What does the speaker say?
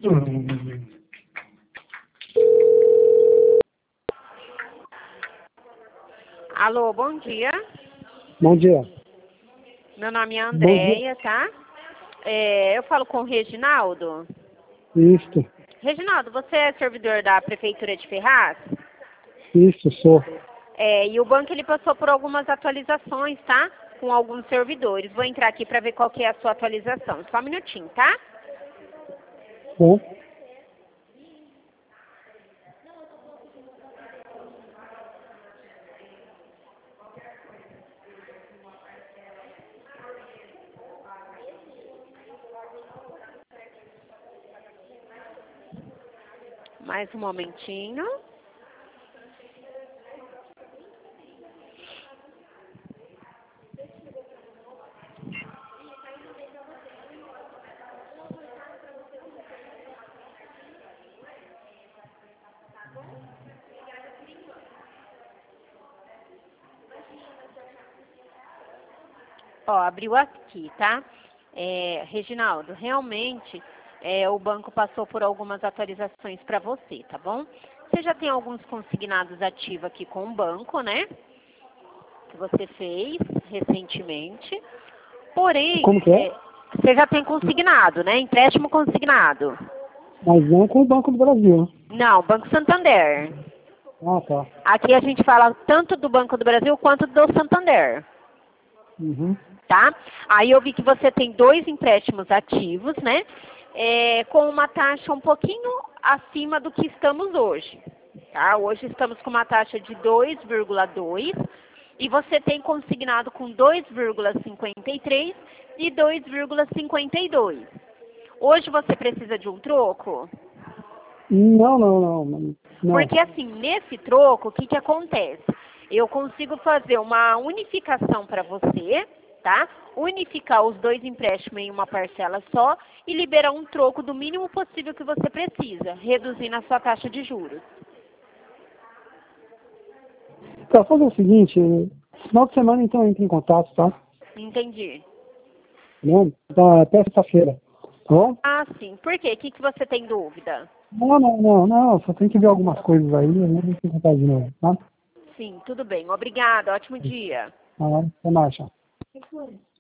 Alô, bom dia. Bom dia. Meu nome é Andréia, tá? Eu falo com o Reginaldo. Isso, Reginaldo, você é servidor da Prefeitura de Ferraz? isso, sou. E o banco ele passou por algumas atualizações, tá? Com alguns servidores. Vou entrar aqui para ver qual que é a sua atualização. Só um minutinho, tá? Bom, Mais um momentinho. Ó, abriu aqui, tá? Reginaldo, realmente o banco passou por algumas atualizações para você, tá bom? Você já tem alguns consignados ativos aqui com o banco, né? Que você fez recentemente. Porém, como que é? você já tem consignado, né? Empréstimo consignado. Mas não com o Banco do Brasil, né? Não, Banco Santander. Ah, tá. Aqui a gente fala tanto do Banco do Brasil quanto do Santander. Uhum. Tá? Aí eu vi que você tem 2 empréstimos ativos, né? Com uma taxa um pouquinho acima do que estamos hoje. Tá? Hoje estamos com uma taxa de 2,2 e você tem consignado com 2,53 e 2,52. Hoje você precisa de um troco? Não. Porque assim, nesse troco, o que que acontece? Eu consigo fazer uma unificação para você, tá? Unificar os 2 empréstimos em uma parcela só e liberar um troco do mínimo possível que você precisa, reduzindo a sua taxa de juros. Tá, fazer o seguinte, final de semana então entra em contato, tá? Entendi. Né? Então, até sexta-feira, tá bom? Ah, sim. Por quê? O que que você tem dúvida? Não, só tem que ver algumas coisas aí, eu vou entrar em contato de novo, tá? Sim, tudo bem. Obrigada. Ótimo dia. Até mais, tchau.